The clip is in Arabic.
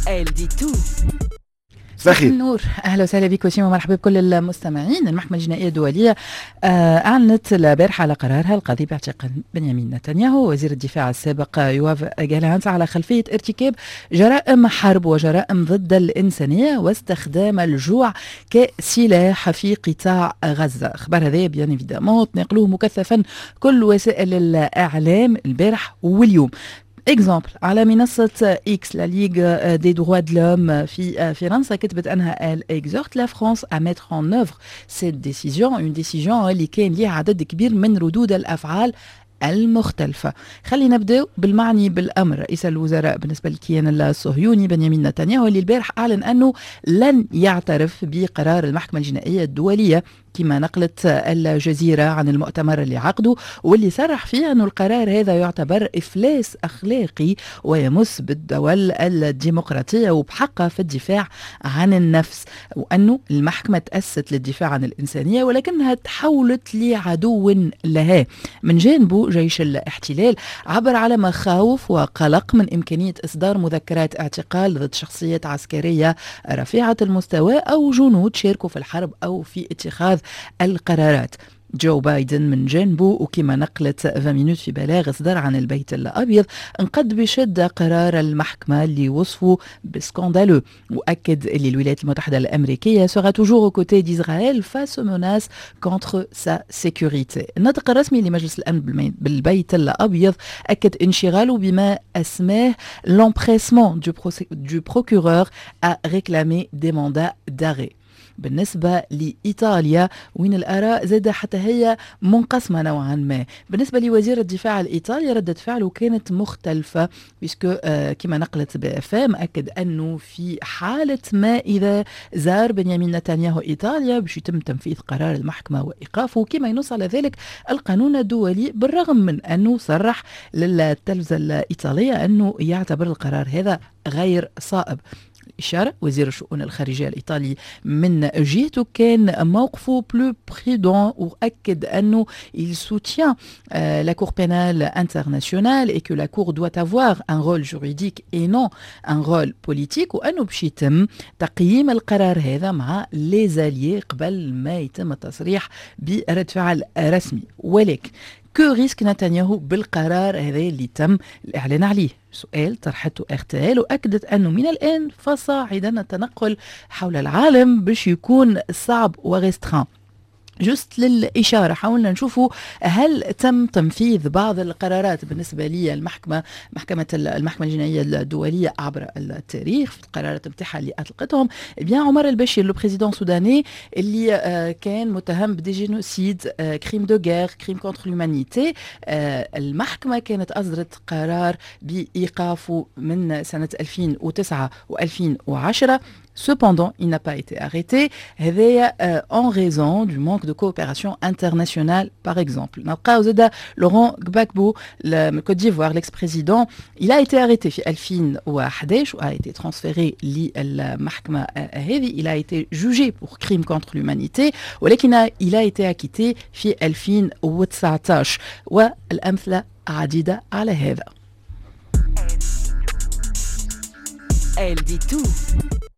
Elle dit tout. صباح النور، اهلا وسهلا بك وسيم ومرحبا بكل المستمعين. المحكمه الجنائيه الدوليه اعلنت البارحه على قرارها القاضي باعتقال بنيامين نتنياهو وزير الدفاع السابق يواف جالانت على خلفيه ارتكاب جرائم حرب وجرائم ضد الانسانيه واستخدام الجوع كسلاح في قطاع غزه. اخبار هذا بيان ايفيدامون تنقلوه مكثفا كل وسائل الاعلام البارح واليوم. اكزامبل على منصة اكس لا ليغ دي دروا دو لوم في فرنسا كتبت انها elle exhorte la France à mettre en œuvre cette décision, une décision اللي كان ليها عدد كبير من ردود الافعال المختلفة. خلينا نبدأ بالمعني بالأمر. رئيس الوزراء بالنسبة للكيان الصهيوني بنيامين نتنياهو اللي البارح أعلن أنه لن يعترف بقرار المحكمة الجنائية الدولية كما نقلت الجزيرة عن المؤتمر اللي عقده، واللي صرح فيه أن القرار هذا يعتبر إفلاس أخلاقي ويمس بالدول الديمقراطية وبحقها في الدفاع عن النفس، وأنه المحكمة تأسست للدفاع عن الإنسانية ولكنها تحولت لعدو لها. من جانبه جيش الاحتلال عبر على مخاوف وقلق من إمكانية إصدار مذكرات اعتقال ضد شخصيات عسكرية رفيعة المستوى أو جنود شاركوا في الحرب أو في اتخاذ القرارات. جو بايدن من جانبه وكما نقلت 20 مينوت في بلاغ اصدر عن البيت الابيض انقد بشده قرار المحكمه اللي وصفه بسكاندالو، واكد ان الولايات المتحده الامريكيه sera toujours aux côtés d'Israël face aux menaces contre sa sécurité. الناطق الرسمي لمجلس الامن بالبيت الابيض اكد انشغاله بما اسماه l'empressement du procureur à réclamer des mandats d'arrêt. بالنسبة لإيطاليا وين الآراء زاد حتى هي منقسمة نوعا ما. بالنسبة لوزير الدفاع الإيطالي ردة فعله كانت مختلفة، بيسكو كما نقلت بأفام أكد أنه في حالة ما إذا زار بنيامين نتنياهو إيطاليا باش يتم تنفيذ قرار المحكمة وإيقافه كما ينص على ذلك القانون الدولي، بالرغم من أنه صرح للتلفزة الإيطالية أنه يعتبر القرار هذا غير صائب. إشارة وزير الشؤون الخارجية الإيطالي من جهته كان موقفه بلو بريدون وأكد أنه il soutient la Cour pénale internationale et que la Cour doit avoir un rôle juridique et non un rôle politique، وأنه باش يتم تقييم القرار هذا مع ليزاليي قبل ما يتم التصريح برد فعل رسمي. ولكن كو ريسك نتنياهو بالقرار هذا اللي تم الإعلان عليه؟ سؤال طرحته ارتال، وأكدت أنه من الآن فصاعدا التنقل حول العالم باش يكون صعب وريستران. جست للإشارة حاولنا نشوفوا هل تم تنفيذ بعض القرارات بالنسبة لي المحكمة الجنائية الدولية عبر التاريخ في القرارات بتاعها اللي أطلقتهم. بيان عمر البشير لو بريزيدون سوداني اللي كان متهم بدي جينوسيد، كريم دو غير، كريم كونتر لومانيتي، المحكمة كانت أصدرت قرار بإيقافه من سنة 2009 و2010. Cependant, il n'a pas été arrêté. En raison du manque de coopération internationale, par exemple. Laurent Gbagbo, le Côte d'Ivoire, l'ex-président, il a été arrêté في 2011 و a été transféré للمحكمة هذه. Il a été jugé pour crime contre l'humanité ولكن il a été acquitté في 2019 والأمثلة عديدة على هذا. Elle dit tout.